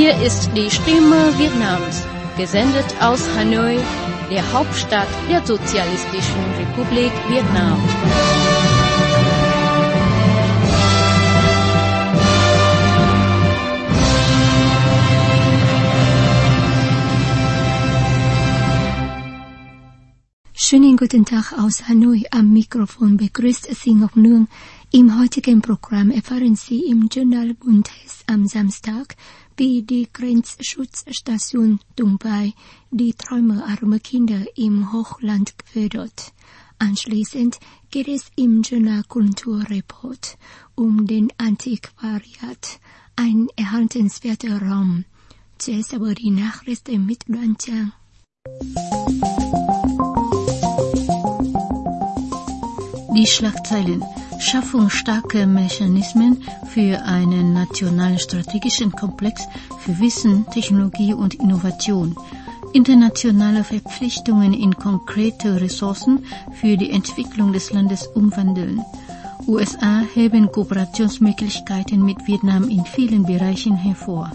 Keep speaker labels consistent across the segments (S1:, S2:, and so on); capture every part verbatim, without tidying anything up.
S1: Hier ist die Stimme Vietnams, gesendet aus Hanoi, der Hauptstadt der Sozialistischen Republik Vietnam.
S2: Schönen guten Tag aus Hanoi. Am Mikrofon begrüßt Sie Ngọc Nương. Im heutigen Programm erfahren Sie im Journal Buntes am Samstag, wie die Grenzschutzstation Tung Pai die Träume armer Kinder im Hochland fördert. Anschließend geht es im Journal Kulturreport um den Antiquariat, ein erhaltenswerter Raum. Zuerst aber die Nachrichten mit Luan Chang.
S3: Die Schlagzeilen: Schaffung starker Mechanismen für einen nationalen strategischen Komplex für Wissen, Technologie und Innovation. Internationale Verpflichtungen in konkrete Ressourcen für die Entwicklung des Landes umwandeln. U S A heben Kooperationsmöglichkeiten mit Vietnam in vielen Bereichen hervor.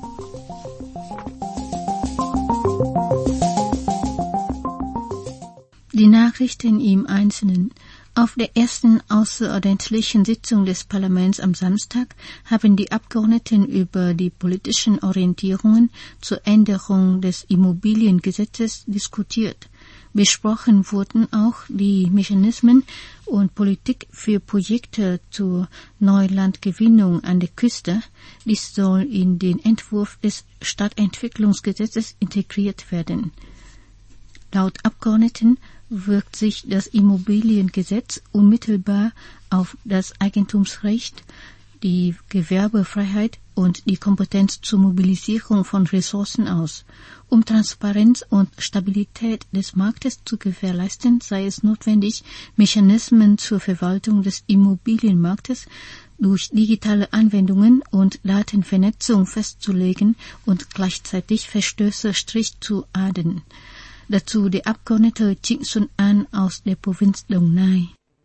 S3: Die Nachrichten im Einzelnen. Auf der ersten außerordentlichen Sitzung des Parlaments am Samstag haben die Abgeordneten über die politischen Orientierungen zur Änderung des Immobiliengesetzes diskutiert. Besprochen wurden auch die Mechanismen und Politik für Projekte zur Neulandgewinnung an der Küste. Dies soll in den Entwurf des Stadtentwicklungsgesetzes integriert werden. Laut Abgeordneten wirkt sich das Immobiliengesetz unmittelbar auf das Eigentumsrecht, die Gewerbefreiheit und die Kompetenz zur Mobilisierung von Ressourcen aus. Um Transparenz und Stabilität des Marktes zu gewährleisten, sei es notwendig, Mechanismen zur Verwaltung des Immobilienmarktes durch digitale Anwendungen und Datenvernetzung festzulegen und gleichzeitig Verstöße strikt zu ahnden. Dazu der Abgeordnete Trịnh Xuân An aus der Provinz Đồng Nai.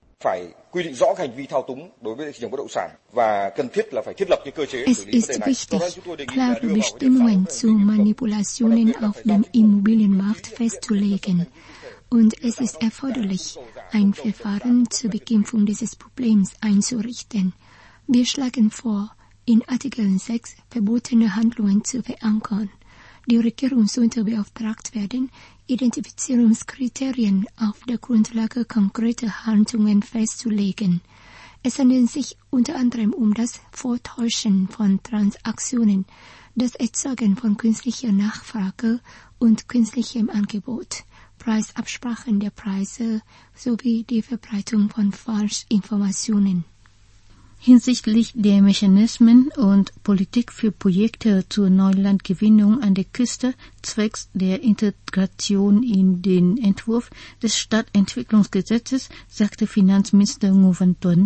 S2: Es ist wichtig, klare Bestimmungen zu Manipulationen auf dem Immobilienmarkt festzulegen. Und es ist erforderlich, ein Verfahren zur Bekämpfung dieses Problems einzurichten. Wir schlagen vor, in Artikel sechs verbotene Handlungen zu verankern. Die Regierung sollte beauftragt werden, Identifizierungskriterien auf der Grundlage konkreter Handlungen festzulegen. Es handelt sich unter anderem um das Vortäuschen von Transaktionen, das Erzeugen von künstlicher Nachfrage und künstlichem Angebot, Preisabsprachen der Preise sowie die Verbreitung von Falschinformationen.
S3: Hinsichtlich der Mechanismen und Politik für Projekte zur Neulandgewinnung an der Küste zwecks der Integration in den Entwurf des Stadtentwicklungsgesetzes sagte Finanzminister Ngô Văn Tuấn: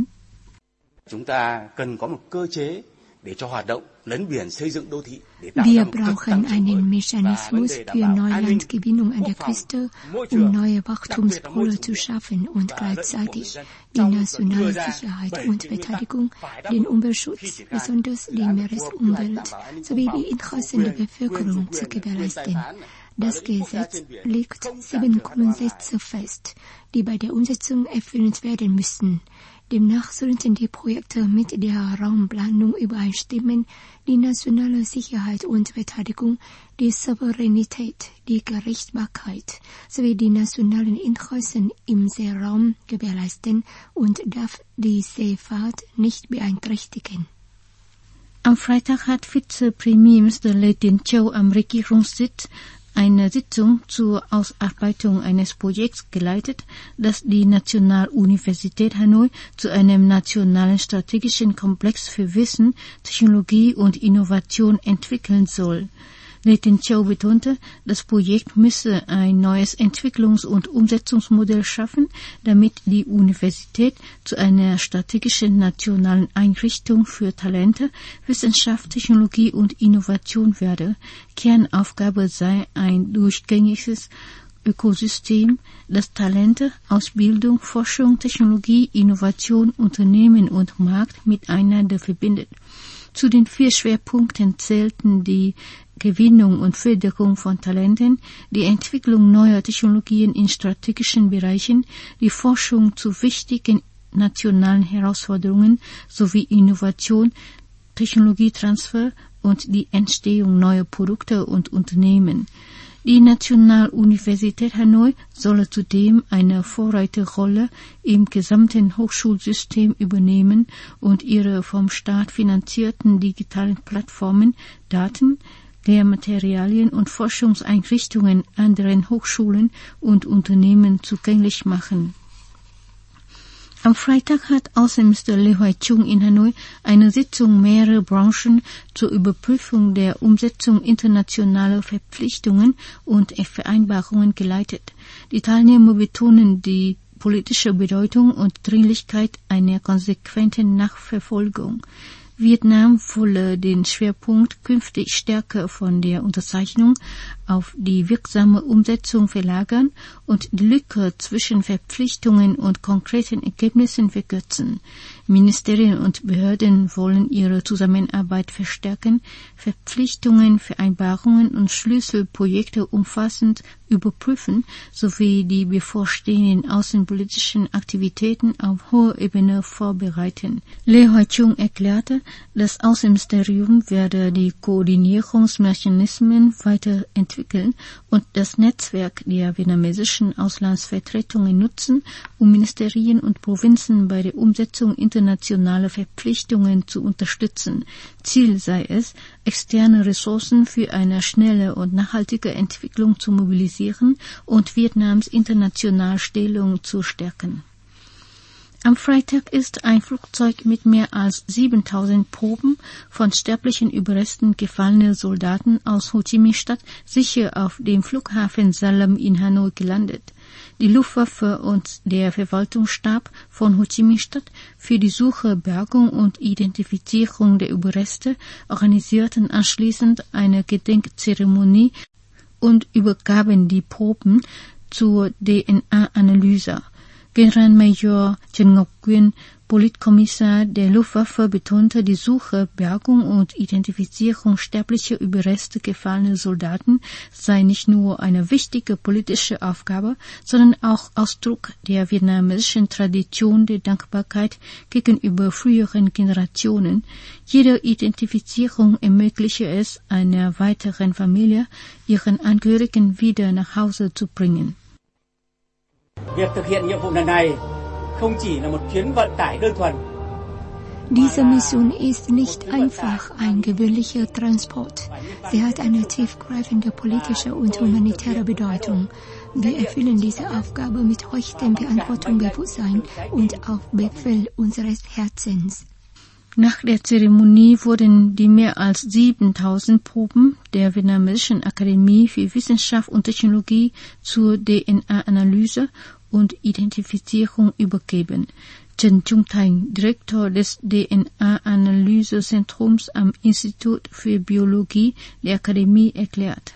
S2: Wir brauchen einen Mechanismus für Neulandgewinnung an der Küste, um neue Wachstumspole zu schaffen und gleichzeitig die nationale Sicherheit und Verteidigung, den Umweltschutz, besonders die Meeresumwelt, sowie die Interessen der Bevölkerung zu gewährleisten. Das Gesetz legt sieben Grundsätze fest, die bei der Umsetzung erfüllt werden müssen. Demnach sollten die Projekte mit der Raumplanung übereinstimmen, die nationale Sicherheit und Verteidigung, die Souveränität, die Gerichtsbarkeit sowie die nationalen Interessen im Seeraum gewährleisten und darf die Seefahrt nicht beeinträchtigen.
S3: Am Freitag hat Vizepremierminister Lê Tiến Châu am Regierungssitz eine Sitzung zur Ausarbeitung eines Projekts geleitet, das die Nationaluniversität Hanoi zu einem nationalen strategischen Komplex für Wissen, Technologie und Innovation entwickeln soll. Lê Tiến Châu betonte, das Projekt müsse ein neues Entwicklungs- und Umsetzungsmodell schaffen, damit die Universität zu einer strategischen nationalen Einrichtung für Talente, Wissenschaft, Technologie und Innovation werde. Kernaufgabe sei ein durchgängiges Ökosystem, das Talente, Ausbildung, Forschung, Technologie, Innovation, Unternehmen und Markt miteinander verbindet. Zu den vier Schwerpunkten zählten die Gewinnung und Förderung von Talenten, die Entwicklung neuer Technologien in strategischen Bereichen, die Forschung zu wichtigen nationalen Herausforderungen sowie Innovation, Technologietransfer und die Entstehung neuer Produkte und Unternehmen. Die Nationaluniversität Hanoi solle zudem eine Vorreiterrolle im gesamten Hochschulsystem übernehmen und ihre vom Staat finanzierten digitalen Plattformen, Daten, Lehrmaterialien und Forschungseinrichtungen anderen Hochschulen und Unternehmen zugänglich machen. Am Freitag hat Außenminister Lee Hoai-Chung in Hanoi eine Sitzung mehrerer Branchen zur Überprüfung der Umsetzung internationaler Verpflichtungen und Vereinbarungen geleitet. Die Teilnehmer betonen die politische Bedeutung und Dringlichkeit einer konsequenten Nachverfolgung. Vietnam wolle den Schwerpunkt künftig stärker von der Unterzeichnung auf die wirksame Umsetzung verlagern und die Lücke zwischen Verpflichtungen und konkreten Ergebnissen verkürzen. Ministerien und Behörden wollen ihre Zusammenarbeit verstärken, Verpflichtungen, Vereinbarungen und Schlüsselprojekte umfassend überprüfen sowie die bevorstehenden außenpolitischen Aktivitäten auf hoher Ebene vorbereiten. Lee Hoai-Chung erklärte, das Außenministerium werde die Koordinierungsmechanismen weiterentwickeln und das Netzwerk der vietnamesischen Auslandsvertretungen nutzen, um Ministerien und Provinzen bei der Umsetzung internationaler Verpflichtungen zu unterstützen. Ziel sei es, externe Ressourcen für eine schnelle und nachhaltige Entwicklung zu mobilisieren und Vietnams internationale Stellung zu stärken. Am Freitag ist ein Flugzeug mit mehr als siebentausend Proben von sterblichen Überresten gefallener Soldaten aus Ho Chi Minh Stadt sicher auf dem Flughafen Salem in Hanoi gelandet. Die Luftwaffe und der Verwaltungsstab von Ho Chi Minh Stadt für die Suche, Bergung und Identifizierung der Überreste organisierten anschließend eine Gedenkzeremonie und übergaben die Proben zur D N A-Analyse. Generalmajor Chen Ngoc Quyên, Politkommissar der Luftwaffe, betonte, die Suche, Bergung und Identifizierung sterblicher Überreste gefallener Soldaten sei nicht nur eine wichtige politische Aufgabe, sondern auch Ausdruck der vietnamesischen Tradition der Dankbarkeit gegenüber früheren Generationen. Jede Identifizierung ermögliche es einer weiteren Familie, ihren Angehörigen wieder nach Hause zu bringen.
S2: Diese Mission ist nicht einfach ein gewöhnlicher Transport. Sie hat eine tiefgreifende politische und humanitäre Bedeutung. Wir erfüllen diese Aufgabe mit höchstem Verantwortungsbewusstsein und auf Befehl unseres Herzens.
S3: Nach der Zeremonie wurden die mehr als siebentausend Proben der Vietnamesischen Akademie für Wissenschaft und Technologie zur D N A-Analyse und Identifizierung übergeben. Trần Trung Thành, Direktor des D N A-Analysezentrums am Institut für Biologie der Akademie, erklärt.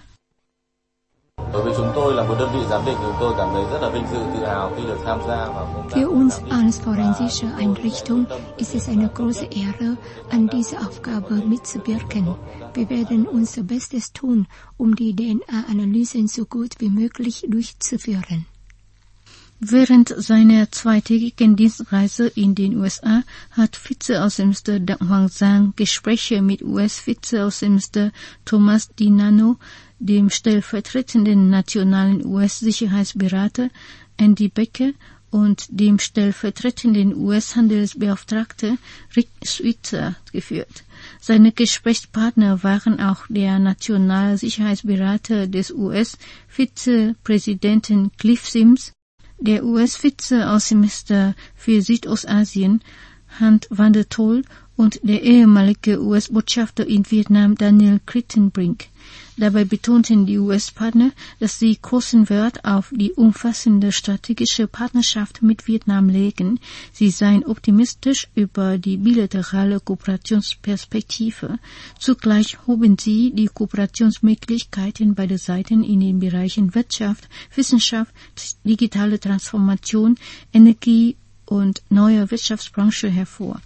S2: Für uns als forensische Einrichtung ist es eine große Ehre, an dieser Aufgabe mitzuwirken. Wir werden unser Bestes tun, um die D N A-Analysen so gut wie möglich durchzuführen.
S3: Während seiner zweitägigen Dienstreise in den U S A hat Vizeaußenminister Dang Hoang Sang Gespräche mit U S-Vizeaußenminister Thomas DiNanno, dem stellvertretenden nationalen U S-Sicherheitsberater Andy Baker und dem stellvertretenden U S-Handelsbeauftragten Rick Switzer geführt. Seine Gesprächspartner waren auch der nationale Sicherheitsberater des U S-Vizepräsidenten Cliff Sims, der U S-Vizeaußenminister für Südostasien Hunt van der Tol und der ehemalige U S-Botschafter in Vietnam Daniel Crittenbrink. Dabei betonten die U S-Partner, dass sie großen Wert auf die umfassende strategische Partnerschaft mit Vietnam legen. Sie seien optimistisch über die bilaterale Kooperationsperspektive. Zugleich hoben sie die Kooperationsmöglichkeiten beider Seiten in den Bereichen Wirtschaft, Wissenschaft, digitale Transformation, Energie und neue Wirtschaftsbranche hervor.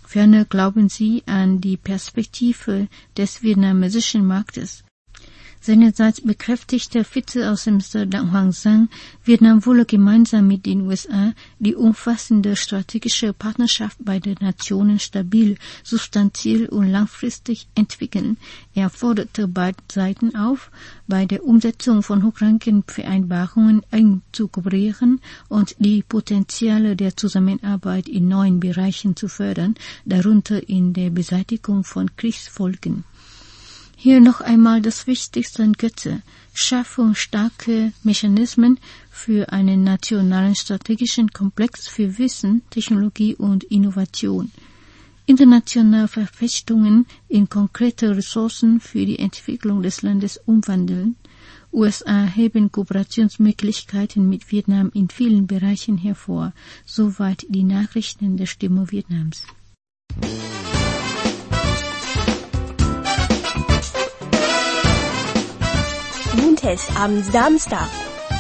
S3: Ferner glauben sie an die Perspektive des vietnamesischen Marktes. Seinerseits bekräftigte Vizeaußenminister Đặng Hoàng Giang, Vietnam wolle gemeinsam mit den U S A die umfassende strategische Partnerschaft beider Nationen stabil, substanziell und langfristig entwickeln. Er forderte beide Seiten auf, bei der Umsetzung von hochrangigen Vereinbarungen eng zu kooperieren und die Potenziale der Zusammenarbeit in neuen Bereichen zu fördern, darunter in der Beseitigung von Kriegsfolgen. Hier noch einmal das Wichtigste in Kürze: Schaffung starker Mechanismen für einen nationalen strategischen Komplex für Wissen, Technologie und Innovation. Internationale Verpflichtungen in konkrete Ressourcen für die Entwicklung des Landes umwandeln. U S A heben Kooperationsmöglichkeiten mit Vietnam in vielen Bereichen hervor. Soweit die Nachrichten der Stimme Vietnams.
S4: Montes am Samstag.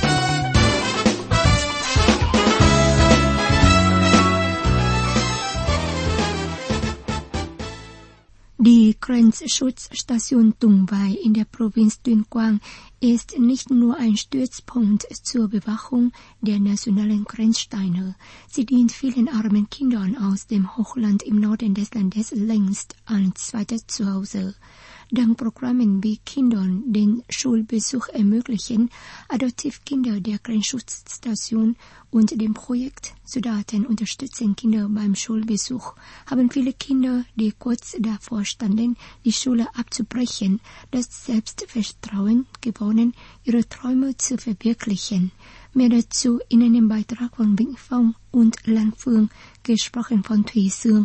S2: Die Grenzschutzstation Tung Vai in der Provinz Tuyên Quang ist nicht nur ein Stützpunkt zur Bewachung der nationalen Grenzsteine. Sie dient vielen armen Kindern aus dem Hochland im Norden des Landes längst als zweites Zuhause. Dank Programmen wie Kindern den Schulbesuch ermöglichen, Adoptivkinder der Grenzschutzstation und dem Projekt Soldaten unterstützen Kinder beim Schulbesuch, haben viele Kinder, die kurz davor standen, die Schule abzubrechen, das Selbstvertrauen gewonnen, ihre Träume zu verwirklichen. Mehr dazu in einem Beitrag von Vĩnh Phong und Lan Phương, gesprochen von Thủy Sương.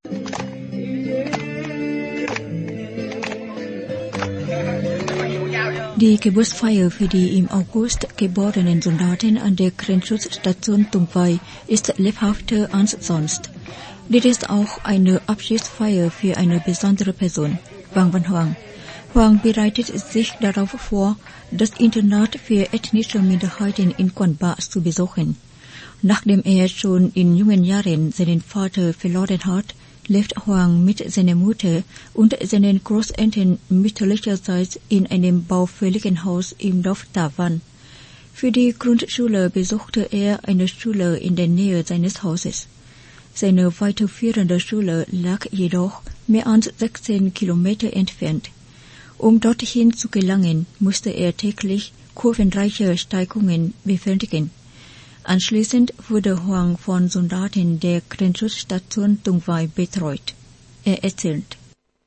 S5: Die Geburtsfeier für die im August geborenen Soldaten an der Grenzschutzstation Tung Vai ist lebhafter als sonst. Dies ist auch eine Abschiedsfeier für eine besondere Person, Vang Văn Hoàng. Hoàng bereitet sich darauf vor, das Internat für ethnische Minderheiten in Quảng Bạ zu besuchen. Nachdem er schon in jungen Jahren seinen Vater verloren hat, lebt Hoàng mit seiner Mutter und seinen Großeltern mütterlicherseits in einem baufälligen Haus im Dorf Ta Van. Für die Grundschule besuchte er eine Schule in der Nähe seines Hauses. Seine weiterführende Schule lag jedoch mehr als sechzehn Kilometer entfernt. Um dorthin zu gelangen, musste er täglich kurvenreiche Steigungen bewältigen. Anschließend wurde Hoàng von Soldaten der Grenzschutzstation Tung Vai betreut. Er erzählt: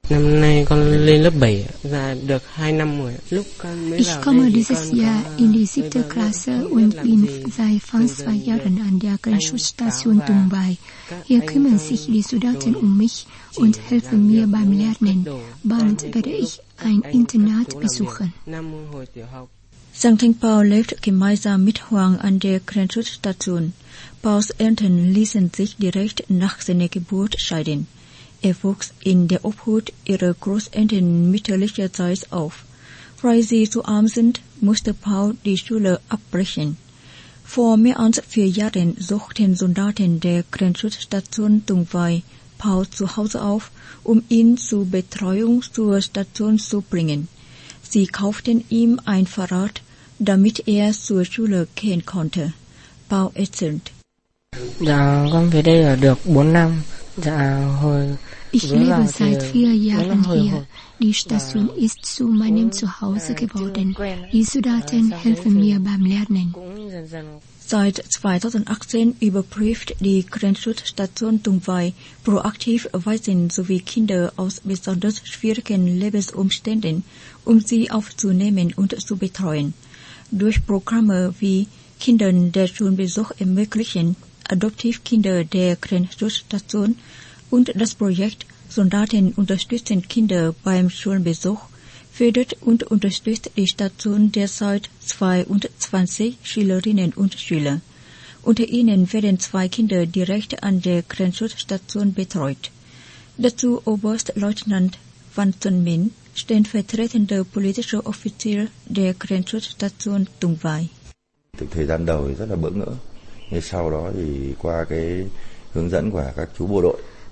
S2: Ich komme dieses Jahr in die siebte Klasse und bin seit fast zwei Jahren an der Grenzschutzstation Tung Vai. Hier kümmern sich die Soldaten um mich und helfen mir beim Lernen. Bald werde ich ein Internat besuchen.
S5: Sang Thanh Pao lebt gemeinsam mit Hoàng an der Grenzschutzstation. Paus Eltern ließen sich direkt nach seiner Geburt scheiden. Er wuchs in der Obhut ihrer Großeltern mütterlicherseits auf. Weil sie zu arm sind, musste Pao die Schule abbrechen. Vor mehr als vier Jahren suchten Soldaten der Grenzschutzstation Tung Vai Pao zu Hause auf, um ihn zur Betreuung zur Station zu bringen. Sie kauften ihm ein Fahrrad, damit er zur Schule gehen konnte. Pao erzählt:
S2: Ich lebe seit vier Jahren hier. Die Station ist zu meinem Zuhause geworden. Die Soldaten helfen mir beim Lernen.
S5: Seit zweitausendachtzehn überprüft die Grenzschutzstation Tung Vai proaktiv Waisen sowie Kinder aus besonders schwierigen Lebensumständen, um sie aufzunehmen und zu betreuen. Durch Programme wie Kindern der Schulbesuch ermöglichen, Adoptivkinder der Grenzschutzstation und das Projekt Soldaten unterstützen Kinder beim Schulbesuch fördert und unterstützt die Station derzeit zweiundzwanzig Schülerinnen und Schüler. Unter ihnen werden zwei Kinder direkt an der Grenzschutzstation betreut. Dazu Oberstleutnant Van Xuân Minh, stellvertretender politischer Offizier der Grenzschutzstation Tung Vai.
S6: Thời gian đầu rất là bỡ ngỡ, nhưng sau đó thì qua cái hướng dẫn của các chú bộ đội.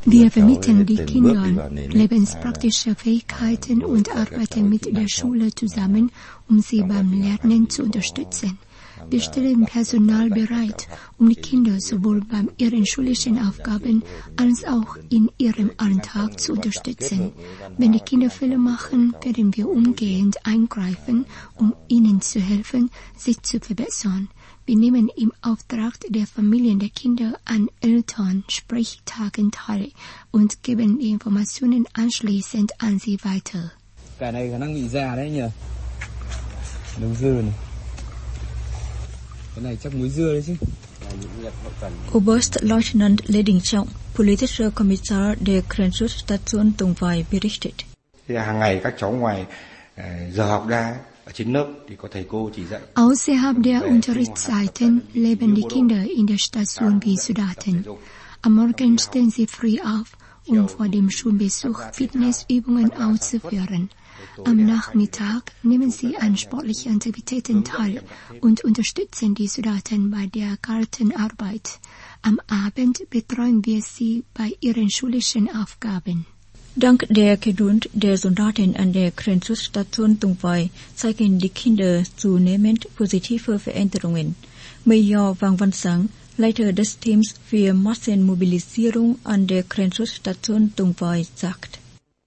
S2: Wir vermitteln die Kindern lebenspraktische Fähigkeiten und arbeiten mit der Schule zusammen, um sie beim Lernen zu unterstützen. Wir stellen Personal bereit, um die Kinder sowohl bei ihren schulischen Aufgaben als auch in ihrem Alltag zu unterstützen. Wenn die Kinder Fehler machen, werden wir umgehend eingreifen, um ihnen zu helfen, sich zu verbessern. Wir nehmen im Auftrag der Familien der Kinder an Elternsprechtagen teil und geben die Informationen anschließend an sie weiter.
S6: Cái này khả năng bị già đấy nhỉ? Đúng dưa này. Cái này chắc muối dưa đấy chứ.
S5: Oberstleutnant Lê Đình Trọng, Politischer Kommissar der Grenzschutzstation Tungvai berichtet.
S7: Hàng ngày các cháu ngoài giờ học ra ở trên lớp thì có thầy cô chỉ dạy.
S2: Außerhalb der Unterrichtszeiten leben die Kinder in der Station wie Soldaten. Am Morgen stehen sie früh auf, um vor dem Schulbesuch Fitnessübungen auszuführen. Am Nachmittag nehmen sie an sportlichen Aktivitäten teil und unterstützen die Soldaten bei der Gartenarbeit. Am Abend betreuen wir sie bei ihren schulischen Aufgaben.
S5: Dank der Geduld der Soldaten an der Grenzschutzstation Tungvai zeigen die Kinder zunehmend positive Veränderungen. Major Wang Văn Sang, Leiter des Teams für Massenmobilisierung an der Grenzschutzstation Tungvai, sagt.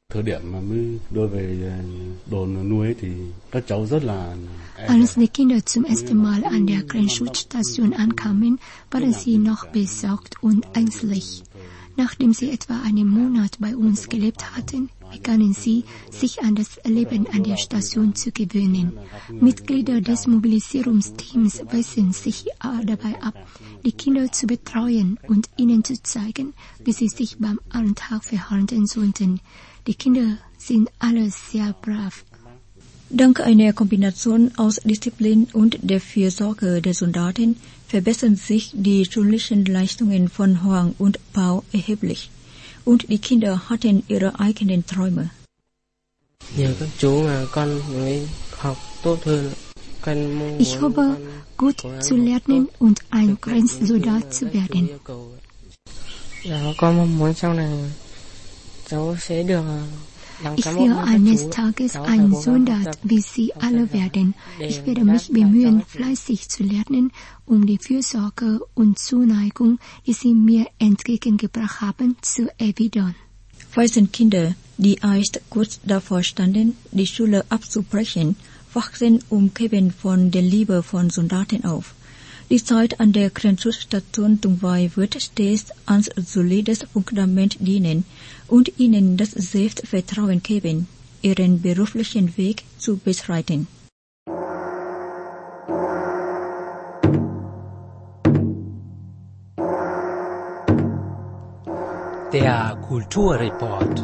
S2: Als die Kinder zum ersten Mal an der Grenzschutzstation ankamen, waren sie noch besorgt und ängstlich. Nachdem sie etwa einen Monat bei uns gelebt hatten, begannen sie, sich an das Leben an der Station zu gewöhnen. Mitglieder des Mobilisierungsteams wechseln sich dabei ab, die Kinder zu betreuen und ihnen zu zeigen, wie sie sich beim Alltag verhalten sollten. Die Kinder sind alle sehr brav.
S5: Dank einer Kombination aus Disziplin und der Fürsorge der Soldaten verbessern sich die schulischen Leistungen von Hoang und Pao erheblich. Und die Kinder hatten ihre eigenen Träume.
S2: Ich hoffe, gut zu lernen und ein Grenzsoldat zu werden. Ich will eines Tages ein Soldat wie Sie alle werden. Ich werde mich bemühen, fleißig zu lernen, um die Fürsorge und Zuneigung, die Sie mir entgegengebracht haben, zu erwidern.
S5: Waisenkinder, die einst kurz davor standen, die Schule abzubrechen, wachsen umgeben von der Liebe von Soldaten auf. Die Zeit an der Grenzschutzstation Tungvai wird stets als solides Fundament dienen und ihnen das Selbstvertrauen geben, ihren beruflichen Weg zu beschreiten.
S8: Der Kulturreport.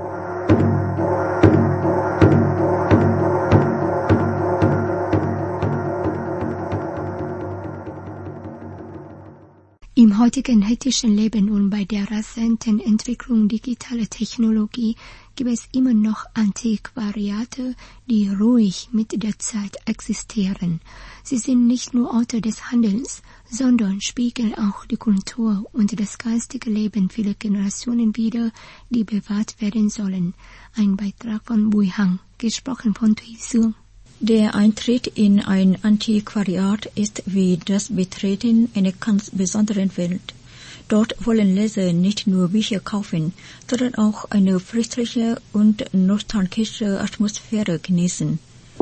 S2: Im heutigen hektischen Leben und bei der rasanten Entwicklung digitaler Technologie gibt es immer noch Antiquariate, die ruhig mit der Zeit existieren. Sie sind nicht nur Orte des Handelns, sondern spiegeln auch die Kultur und das geistige Leben vieler Generationen wider, die bewahrt werden sollen. Ein Beitrag von Bui Hang, gesprochen von Thuy Sương.
S5: Der Eintritt in ein Antiquariat ist wie das Betreten einer ganz besonderen Welt. Dort wollen Leser nicht nur Bücher kaufen, sondern auch eine friedliche und nostalgische Atmosphäre genießen.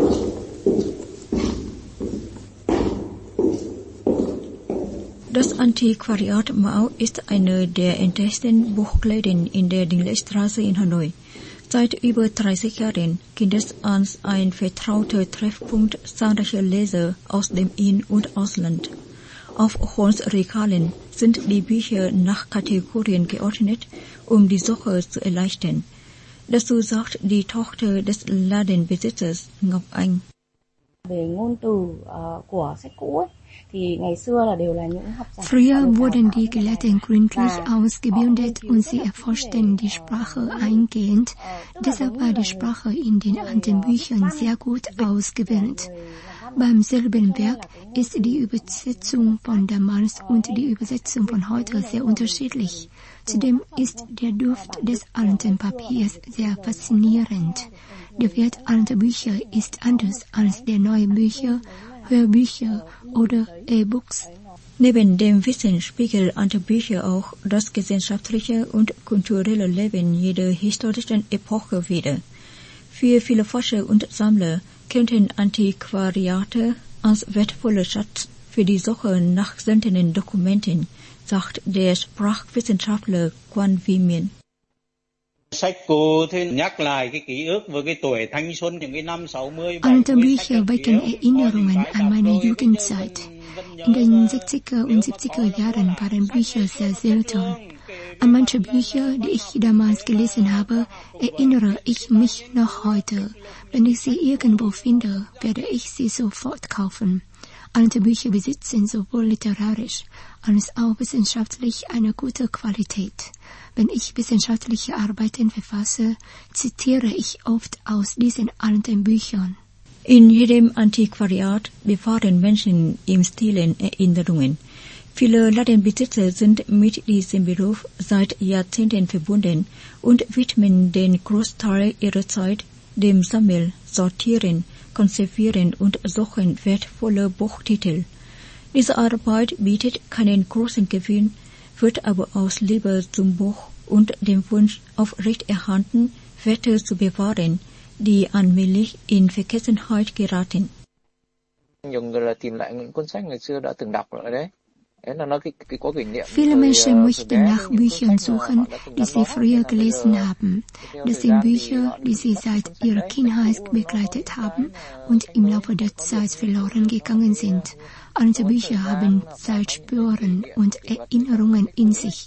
S5: Das Antiquariat Mao ist eine der ältesten Buchläden in der Dingley-Straße in Hanoi. Seit über dreißig Jahren gilt es als ein vertrauter Treffpunkt zahlreicher Leser aus dem In- und Ausland. Auf Holzregalen sind die Bücher nach Kategorien geordnet, um die Suche zu erleichtern. Dazu sagt die Tochter des Ladenbesitzers Ngọc Anh.
S2: Früher wurden die Gelehrten gründlich ausgebildet und sie erforschten die Sprache eingehend. Deshalb war die Sprache in den alten Büchern sehr gut ausgewählt. Beim selben Werk ist die Übersetzung von damals und die Übersetzung von heute sehr unterschiedlich. Zudem ist der Duft des alten Papiers sehr faszinierend. Der Wert alter Bücher ist anders als der neuen Bücher, Hörbücher oder E-Books.
S5: Neben dem Wissen spiegeln alte Bücher auch das gesellschaftliche und kulturelle Leben jeder historischen Epoche wider. Für viele Forscher und Sammler könnten Antiquariate als wertvoller Schatz für die Suche nach seltenen Dokumenten, sagt der Sprachwissenschaftler Quan Vi Miên.
S2: Alte Bücher wecken Erinnerungen an meine Jugendzeit. In den sechziger und siebziger Jahren waren Bücher sehr selten. An manche Bücher, die ich damals gelesen habe, erinnere ich mich noch heute. Wenn ich sie irgendwo finde, werde ich sie sofort kaufen. Alte Bücher besitzen sowohl literarisch als auch wissenschaftlich eine gute Qualität. Wenn ich wissenschaftliche Arbeiten verfasse, zitiere ich oft aus diesen alten Büchern.
S5: In jedem Antiquariat bewahren Menschen im Stilen Erinnerungen. Viele Ladenbesitzer sind mit diesem Beruf seit Jahrzehnten verbunden und widmen den Großteil ihrer Zeit dem Sammeln, Sortieren, Konservieren und Suchen wertvoller Buchtitel. Diese Arbeit bietet keinen großen Gewinn, wird aber aus Liebe zum Buch und dem Wunsch aufrechterhalten, Werte zu bewahren, die allmählich in Vergessenheit geraten.
S2: Viele Menschen möchten nach Büchern suchen, die sie früher gelesen haben. Das sind Bücher, die sie seit ihrer Kindheit begleitet haben und im Laufe der Zeit verloren gegangen sind. Alte Bücher haben Zeitspuren und Erinnerungen in sich.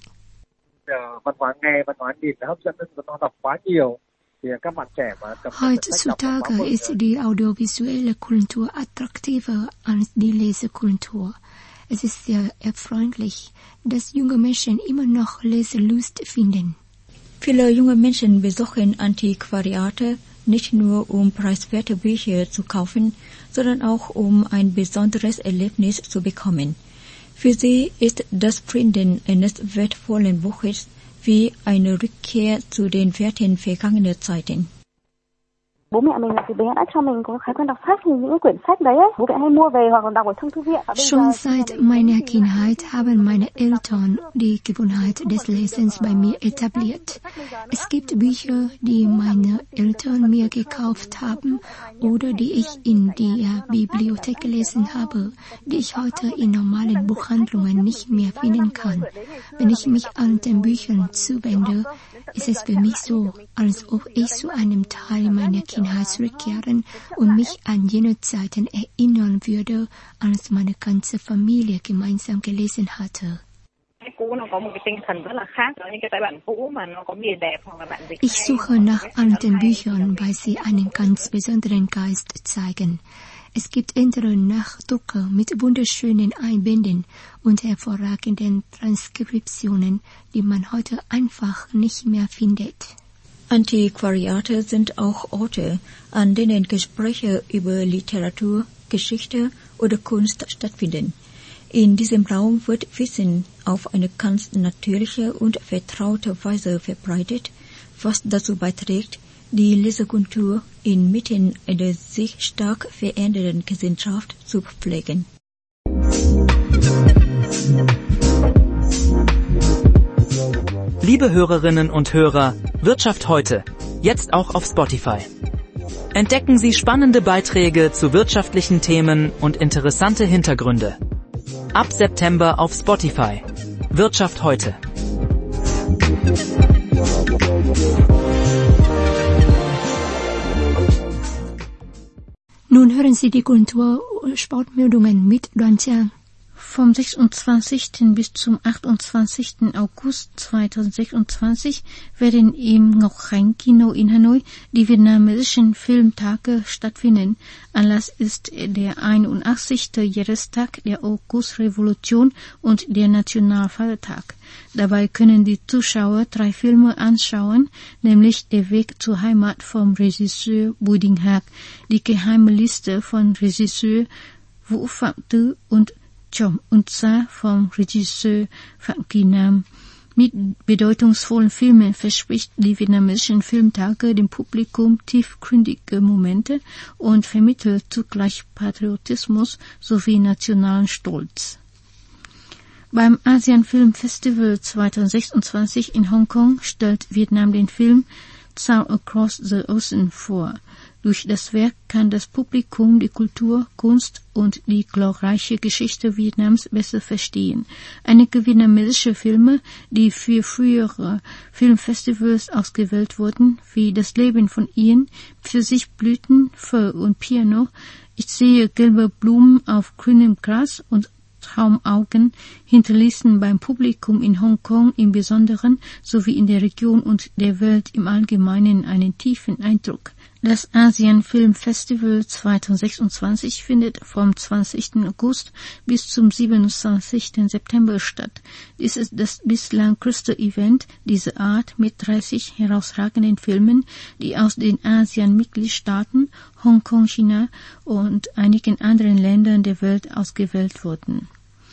S2: Heutzutage ist die audiovisuelle Kultur attraktiver als die Lesekultur. Es ist sehr erfreulich, dass junge Menschen immer noch Leselust finden.
S5: Viele junge Menschen besuchen Antiquariate nicht nur um preiswerte Bücher zu kaufen, sondern auch um ein besonderes Erlebnis zu bekommen. Für sie ist das Finden eines wertvollen Buches wie eine Rückkehr zu den Werten vergangener Zeiten.
S2: Schon seit meiner Kindheit haben meine Eltern die Gewohnheit des Lesens bei mir etabliert. Es gibt Bücher, die meine Eltern mir gekauft haben oder die ich in der Bibliothek gelesen habe, die ich heute in normalen Buchhandlungen nicht mehr finden kann. Wenn ich mich alten Büchern zuwende, ist es für mich so, als ob ich zu einem Teil meiner Kindheit zurückkehren und mich an jene Zeiten erinnern würde, als meine ganze Familie gemeinsam gelesen hatte. Ich suche nach alten Büchern, weil sie einen ganz besonderen Geist zeigen. Es gibt ältere Nachdrucke mit wunderschönen Einbänden und hervorragenden Transkriptionen, die man heute einfach nicht mehr findet.
S5: Antiquariate sind auch Orte, an denen Gespräche über Literatur, Geschichte oder Kunst stattfinden. In diesem Raum wird Wissen auf eine ganz natürliche und vertraute Weise verbreitet, was dazu beiträgt, die Lesekultur inmitten einer sich stark verändernden Gesellschaft zu pflegen.
S9: Liebe Hörerinnen und Hörer, Wirtschaft heute, jetzt auch auf Spotify. Entdecken Sie spannende Beiträge zu wirtschaftlichen Themen und interessante Hintergründe. Ab September auf Spotify. Wirtschaft heute.
S2: Nun hören Sie die Kultursportmeldungen mit Duan Chiang.
S3: Vom sechsundzwanzigsten bis zum achtundzwanzigsten August zweitausendsechsundzwanzig werden im Ngọc Khánh Kino in Hanoi die vietnamesischen Filmtage stattfinden. Anlass ist der einundachtzigste Jahrestag der Augustrevolution und der Nationalfeiertag. Dabei können die Zuschauer drei Filme anschauen, nämlich Der Weg zur Heimat vom Regisseur Bùi Đình Hạc, Die geheime Liste von Regisseur Vũ Phạm Tứ und Chom und Sa vom Regisseur Phạm Kỳ Nam. Mit bedeutungsvollen Filmen verspricht die vietnamesischen Filmtage dem Publikum tiefgründige Momente und vermittelt zugleich Patriotismus sowie nationalen Stolz. Beim Asian Film Festival zweitausendsechsundzwanzig in Hongkong stellt Vietnam den Film Sound Across the Ocean vor. Durch das Werk kann das Publikum die Kultur, Kunst und die glorreiche Geschichte Vietnams besser verstehen. Einige vietnamesische Filme, die für frühere Filmfestivals ausgewählt wurden, wie Das Leben von Ian, Pfirsichblüten, Pho und Piano, Ich sehe gelbe Blumen auf grünem Gras und Traumaugen, hinterließen beim Publikum in Hongkong im Besonderen sowie in der Region und der Welt im Allgemeinen einen tiefen Eindruck. Das Asian Film Festival zweitausendsechsundzwanzig findet vom zwanzigsten August bis zum siebenundzwanzigsten September statt. Dies ist das bislang größte Event dieser Art mit dreißig herausragenden Filmen, die aus den ASEAN-Mitgliedstaaten, Hongkong, China und einigen anderen Ländern der Welt ausgewählt wurden.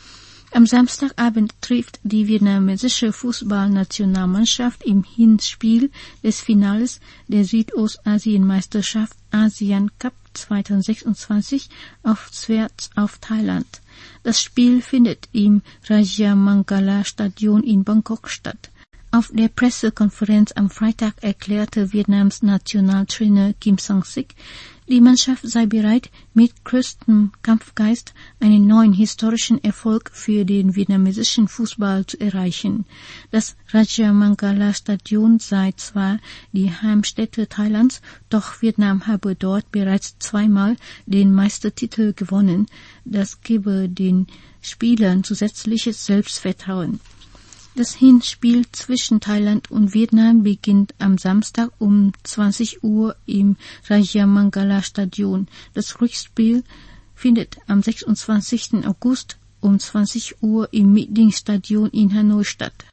S3: Am Samstagabend trifft die vietnamesische Fußballnationalmannschaft im Hinspiel des Finales der Südostasienmeisterschaft ASEAN Cup zweitausendsechsundzwanzig auswärts auf Thailand. Das Spiel findet im Rajamangala Stadion in Bangkok statt. Auf der Pressekonferenz am Freitag erklärte Vietnams Nationaltrainer Kim Sang-sik, die Mannschaft sei bereit, mit größtem Kampfgeist einen neuen historischen Erfolg für den vietnamesischen Fußball zu erreichen. Das Rajamangala Stadion sei zwar die Heimstätte Thailands, doch Vietnam habe dort bereits zweimal den Meistertitel gewonnen. Das gebe den Spielern zusätzliches Selbstvertrauen. Das Hinspiel zwischen Thailand und Vietnam beginnt am Samstag um zwanzig Uhr im Rajamangala Stadion. Das Rückspiel findet am sechsundzwanzigsten August um zwanzig Uhr im Meeting Stadion in Hanoi statt.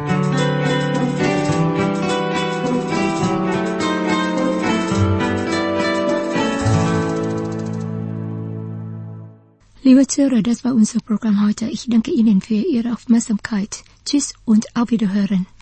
S2: Liebe Zuhörer, das war unser Programm heute. Ich danke Ihnen für Ihre Aufmerksamkeit. Tschüss und auf Wiederhören.